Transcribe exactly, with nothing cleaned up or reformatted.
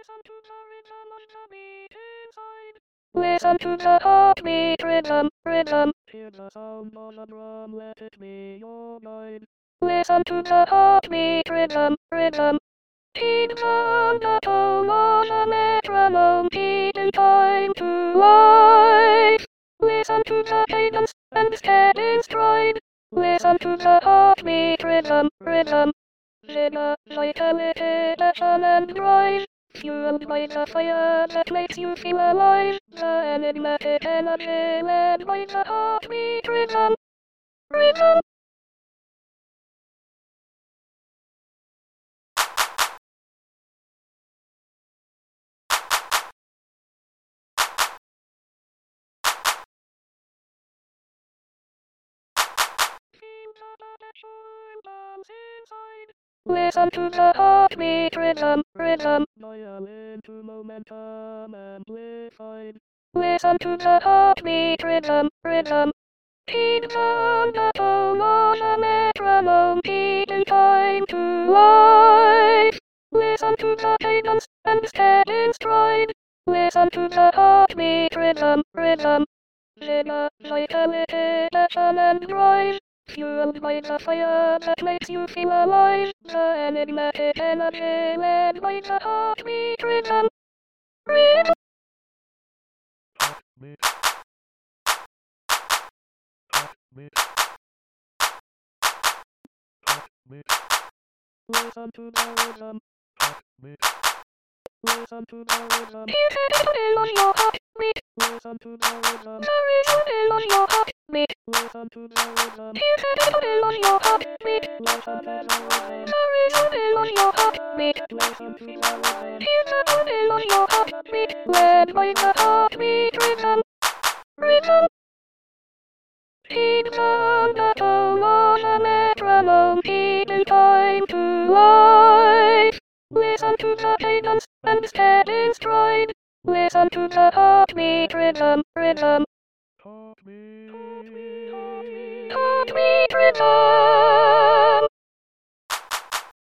Listen to the rhythm of the beat inside. Listen to the heartbeat rhythm, rhythm. Hear the sound of the drum, let it be your guide. Listen to the heartbeat rhythm, rhythm. Heed the undertone of the metronome, beating time to life. Listen to the cadence and steady stride. Listen to the heartbeat rhythm, rhythm. Vigor, vitality, passion and drive. Fueled by the fire that makes you feel alive. The enigmatic energy led by the heartbeat rhythm, rhythm. Feel the passion bounce inside. Listen to the heartbeat rhythm, rhythm. Dial into momentum amplified. Listen to the heartbeat rhythm, rhythm. Heed the undertone of the metronome, beating time to life. Listen to the cadence and steady stride. Listen to the heartbeat rhythm, rhythm. Vigor, vitality, passion and drive. Fueled by the fire that makes you feel alive. The enigmatic energy led by the heartbeat rhythm, rhythm. Heartbeat. Heartbeat. Heartbeat. Listen to the rhythm. Heartbeat. Listen to the rhythm. Hear the rhythm on your heartbeat. Listen to the rhythm. The rhythm on your heartbeat. Listen to the rhythm. Hear the rhythm on your heartbeat. Listen to the rhythm. The rhythm on your heartbeat. Listen to the rhythm. Hear the rhythm on your heartbeat. Led by the heartbeat rhythm, rhythm. Heed the undertone of the metronome, beating time to life. Listen to the cadence and steady stride. Listen to the heartbeat rhythm, rhythm. Heartbeat, heartbeat, heartbeat rhythm.